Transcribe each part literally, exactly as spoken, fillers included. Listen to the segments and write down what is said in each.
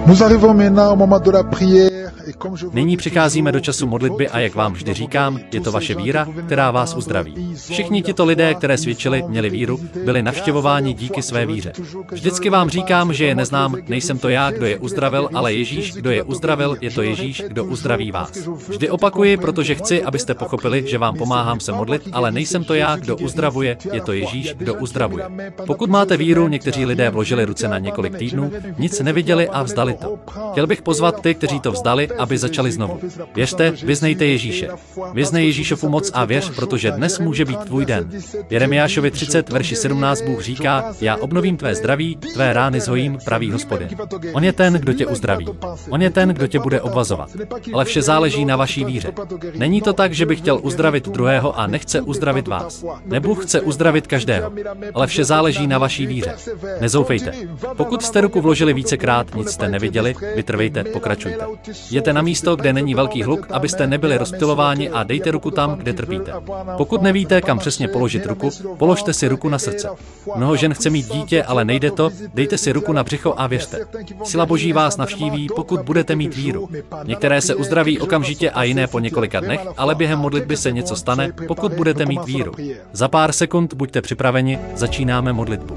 Nyní přicházíme do času modlitby a jak vám vždy říkám, je to vaše víra, která vás uzdraví. Všichni tito lidé, které svědčili, měli víru, byli navštěvováni díky své víře. Vždycky vám říkám, že je neznám, nejsem to já, kdo je uzdravil, ale Ježíš, kdo je uzdravil, je to Ježíš, kdo uzdraví vás. Vždy opakuji, protože chci, abyste pochopili, že vám pomáhám se modlit, ale nejsem to já, kdo uzdravuje, je to Ježíš, kdo uzdravuje. Pokud máte víru, někteří lidé vložili ruce na několik týdnů, nic neviděli a vzdali to. Chtěl bych pozvat ty, kteří to vzdali, aby začali znovu. Věřte, vyznejte Ježíše. Vyznej Ježíšovu moc a věř, protože dnes může být tvůj den. Jeremiášovi třicet, verši sedmnáct Bůh říká, já obnovím tvé zdraví, tvé rány zhojím, pravý Hospodin. On je ten, kdo tě uzdraví. On je ten, kdo tě bude obvazovat. Ale vše záleží na vaší víře. Není to tak, že by chtěl uzdravit druhého a nechce uzdravit vás. Ne, Bůh chce uzdravit každého. Ale vše záleží na vaší víře. Nezoufejte. Pokud jste ruku vložili vícekrát, nic jste neviděli, vytrvejte, pokračujte. Jděte na místo, kde není velký hluk, abyste nebyli rozptylováni a dejte ruku tam, kde trpíte. Pokud nevíte, kam přesně položit ruku, položte si ruku na srdce. Mnoho žen chce mít dítě, ale nejde to, dejte si ruku na břicho a věřte. Sila Boží vás navštíví, pokud budete mít víru. Některé se uzdraví okamžitě a jiné po několika dnech, ale během modlitby se něco stane, pokud budete mít víru. Za pár sekund buďte připraveni, začínáme modlitbu.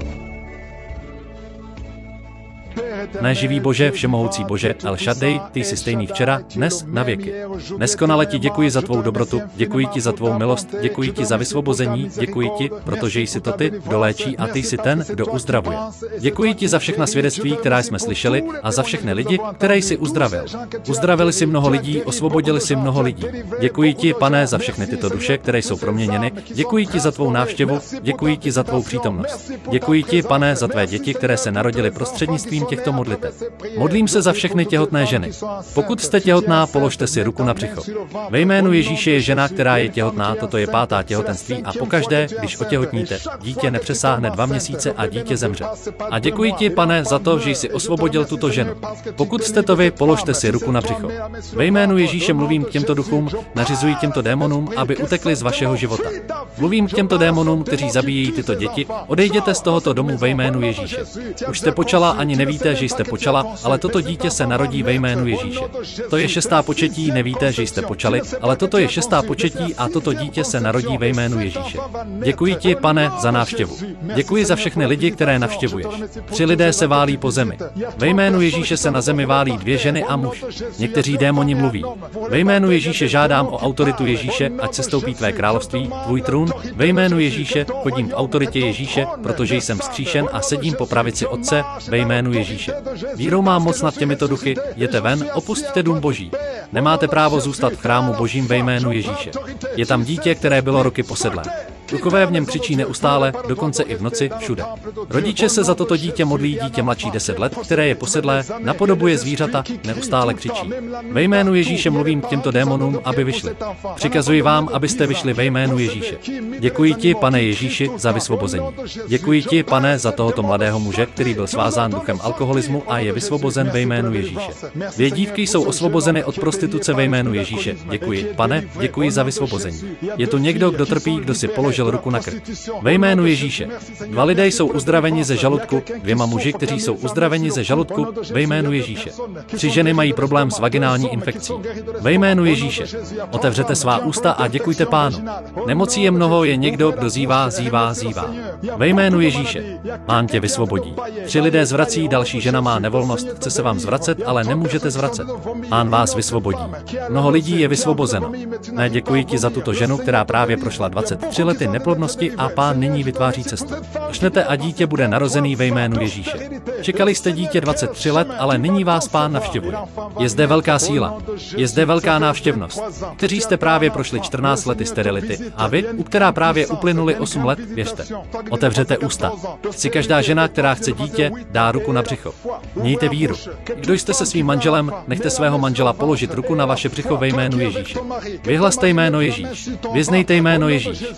Ne, živý Bože, všemohoucí Bože, El Shaddai, ty jsi stejný včera, dnes, na věky. Neskonale ti děkuji za tvou dobrotu, děkuji ti za tvou milost, děkuji ti za vysvobození, děkuji ti, protože jsi to ty, kdo léčí a ty jsi ten, kdo uzdravuje. Děkuji ti za všechna svědectví, která jsme slyšeli, a za všechny lidi, které jsi uzdravil. Uzdravili si mnoho lidí, osvobodili si mnoho lidí. Děkuji ti, Pane, za všechny tyto duše, které jsou proměněny. Děkuji ti za tvou návštěvu, děkuji ti za tvou přítomnost. Děkuji ti, Pane, za tvé děti, které se narodily prostřednictvím těchto modliteb. Modlím se za všechny těhotné ženy. Pokud jste těhotná, položte si ruku na břicho. Ve jménu Ježíše je žena, která je těhotná, toto je pátá těhotenství a pokaždé, když otěhotníte, dítě nepřesáhne dva měsíce a dítě zemře. A děkuji ti, Pane, za to, že jsi osvobodil tuto ženu. Pokud jste to vy, položte si ruku na břicho. Ve jménu Ježíše mluvím k těmto duchům, nařizuji těmto démonům, aby utekli z vašeho života. Mluvím k těmto démonům, kteří zabíjejí tyto děti, odejděte z tohoto domu ve jménu Ježíše. Už jste počala, ani nevíte, že jste počala, ale toto dítě se narodí ve jménu Ježíše. To je šestá početí, nevíte, že jste počali, ale toto je šestá početí a toto dítě se narodí ve jménu Ježíše. Děkuji ti, Pane, za návštěvu. Děkuji za všechny lidi, které navštěvuješ. Tři lidé se válí po zemi. Ve jménu Ježíše se na zemi válí dvě ženy a muž. Někteří démoni mluví. Ve jménu Ježíše žádám o autoritu Ježíše, ať se stoupí tvé království, tvůj trůn. Ve jménu Ježíše chodím v autoritě Ježíše, protože jsem vzkříšen a sedím po pravici Otce ve jménu Ježíše. Vírou mám moc nad těmito duchy, jděte ven, opusťte dům Boží. Nemáte právo zůstat v chrámu Božím ve jménu Ježíše. Je tam dítě, které bylo roky posedlé. Duchové v něm křičí neustále, dokonce i v noci, všude. Rodiče se za toto dítě modlí, dítě mladší deset let, které je posedlé, napodobuje zvířata, neustále křičí. Ve jménu Ježíše mluvím k těmto démonům, aby vyšli. Přikazuji vám, abyste vyšli ve jménu Ježíše. Děkuji ti, Pane Ježíši, za vysvobození. Děkuji ti, Pane, za tohoto mladého muže, který byl svázán duchem alkoholismu a je vysvobozen ve jménu Ježíše. Dvě dívky jsou osvobozeny od prostituce ve jménu Ježíše. Děkuji, Pane, děkuji za vysvobození. Je tu někdo, kdo trpí, kdo si položil ruku na krk. Ve jménu Ježíše. Dva lidé jsou uzdraveni ze žaludku, dvěma muži, kteří jsou uzdraveni ze žaludku, ve jménu Ježíše. Tři ženy mají problém s vaginální infekcí. Ve jménu Ježíše. Otevřete svá ústa a děkujte Pánu. Nemocí je mnoho, je někdo, kdo zívá, zívá, zívá. Ve jménu Ježíše. Pán tě vysvobodí. Tři lidé zvrací, další žena má nevolnost, chce se vám zvracet, ale nemůžete zvracet. Pán vás vysvobodí. Mnoho lidí je vysvobozeno. Ne, děkuji ti za tuto ženu, která právě prošla dvacet tři lety neplodnosti a Pán nyní vytváří cestu. Počnete a dítě bude narozený ve jménu Ježíše. Čekali jste dítě dvacet tři let, ale nyní vás Pán navštěvuje. Je zde velká síla. Je zde velká návštěvnost. Kteří jste právě prošli čtrnáct lety sterility a vy, u která právě uplynuli osm let, věřte. Otevřete ústa. Si každá žena, která chce dítě, dá ruku na břicho. Mějte víru. Kdo jste se svým manželem, nechte svého manžela položit ruku na vaše břicho ve jménu Ježíše. Vyhlaste jméno Ježíš. Vyznejte jméno Ježíš. Protože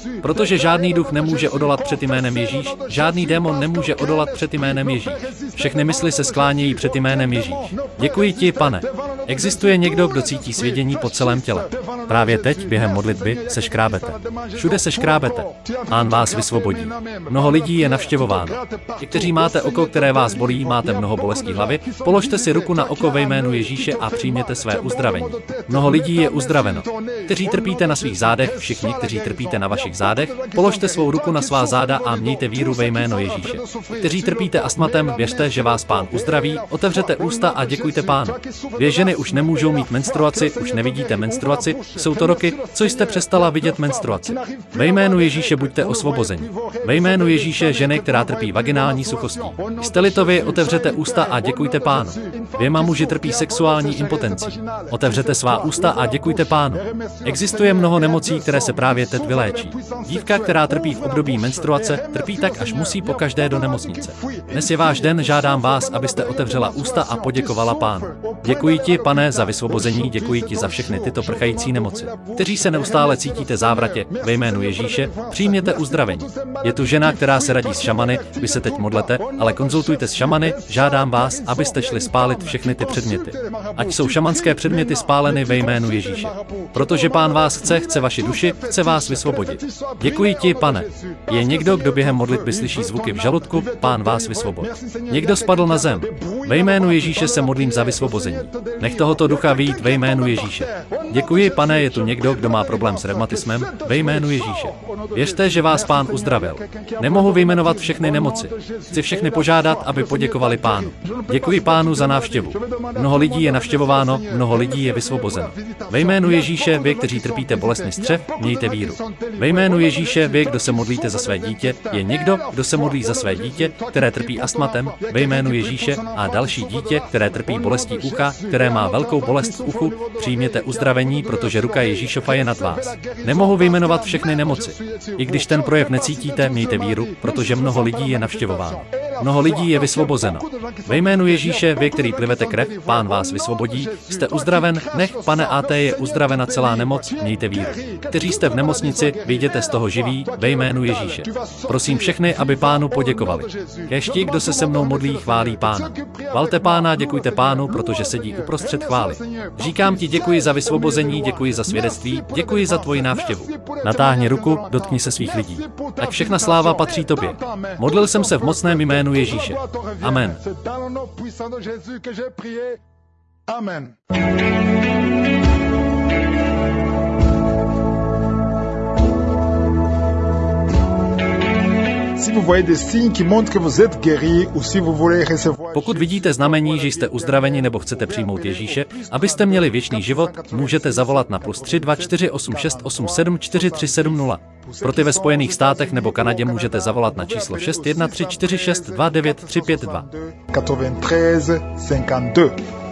Protože žádný duch nemůže odolat před jménem Ježíš, žádný démon nemůže odolat před jménem Ježíš. Všechny mysli se sklánějí před jménem Ježíš. Děkuji ti, Pane. Existuje někdo, kdo cítí svědění po celém těle. Právě teď, během modlitby, se škrábete. Všude se škrábete. Pán vás vysvobodí. Mnoho lidí je navštěvováno. Ti, kteří máte oko, které vás bolí, máte mnoho bolestí hlavy, položte si ruku na oko ve jménu Ježíše a přijměte své uzdravení. Mnoho lidí je uzdraveno. Kteří trpíte na svých zádech, všichni, kteří trpíte na vašich zádech, položte svou ruku na svá záda a mějte víru ve jméno Ježíše. Kteří trpíte astmatem, věřte, že vás Pán uzdraví, otevřete ústa a děkujte Pánu. Dvě ženy už nemůžou mít menstruaci, už nevidíte menstruaci, jsou to roky, co jste přestala vidět menstruaci. Ve jménu Ježíše buďte osvobozeni. Ve jménu Ježíše ženy, která trpí vaginální suchostí. Jste-li to vy, otevřete ústa a děkujte Pánu. Dvěma muži trpí sexuální impotencí. Otevřete svá ústa a děkujte Pánu. Existuje mnoho nemocí, které se právě teď vyléčí. Dívka, která trpí v období menstruace, trpí tak, až musí pokaždé do nemocnice. Dnes je váš den, žádám vás, abyste otevřela ústa a poděkovala Pánu. Děkuji ti, Pane, za vysvobození, děkuji ti za všechny tyto prchající nemoci. Kteří se neustále cítíte závratě, ve jménu Ježíše, přijměte uzdravení. Je tu žena, která se radí s šamany, vy se teď modlete, ale konzultujte s šamany, žádám vás, abyste šli spálit všechny ty předměty. Ať jsou šamanské předměty spáleny ve jménu Ježíše. Protože Pán vás chce, chce vaši duši, chce vás vysvobodit. Děkuji ti, Pane. Je někdo, kdo během modlitby slyší zvuky v žaludku, Pán vás vysvobodí. Někdo spadl na zem. Ve jménu Ježíše se modlím za vysvobození. Nech tohoto ducha vyjít ve jménu Ježíše. Děkuji, Pane, je tu někdo, kdo má problém s revmatismem, ve jménu Ježíše. Věřte, že vás Pán uzdravil. Nemohu vyjmenovat všechny nemoci. Chci všechny požádat, aby poděkovali Pánu. Děkuji Pánu za návštěvu. Mnoho lidí je navštěvováno, mnoho lidí je vysvobozeno. Ve jménu Ježíše, vy, kteří trpíte bolestmi střev, mějte víru. Ve jménu Ježíše, vy, kdo se modlíte za své dítě, je někdo, kdo se modlí za své dítě, které trpí astmatem, ve jménu Ježíše, a další dítě, které trpí bolestí ucha, které má velkou bolest v uchu, přijměte uzdravení, protože ruka Ježíšova je nad vás. Nemohu vyjmenovat všechny nemoci. I když ten projev necítíte, mějte víru, protože mnoho lidí je navštěvováno. Mnoho lidí je vysvobozeno. Ve jménu Ježíše, vy, který plivete krev, Pán vás vysvobodí, jste uzdraven, nech, Pane, A T je uzdravena celá nemoc, mějte víru. Kteří jste v nemocnici, vyjděte z toho živí, ve jménu Ježíše. Prosím všechny, aby Pánu poděkovali. Kéž ti, kdo se se mnou modlí, chválí Pána. Chvalte Pána, děkujte Pánu, protože sedí uprostřed chvály. Říkám ti děkuji za vysvobození, děkuji za svědectví, děkuji za tvoji návštěvu. Natáhni ruku, dotkni se svých lidí. Ať všechna sláva patří tobě. Modlil jsem se v mocném jménu Ježíše. Amen. Amen. Pokud vidíte znamení, že jste uzdraveni nebo chcete přijmout Ježíše, abyste měli věčný život, můžete zavolat na plus tři dva čtyři osm šest osm sedm čtyři tři sedm nula. Pro ty ve Spojených státech nebo Kanadě můžete zavolat na číslo šest jedna tři čtyři šest dva devět tři pět dva.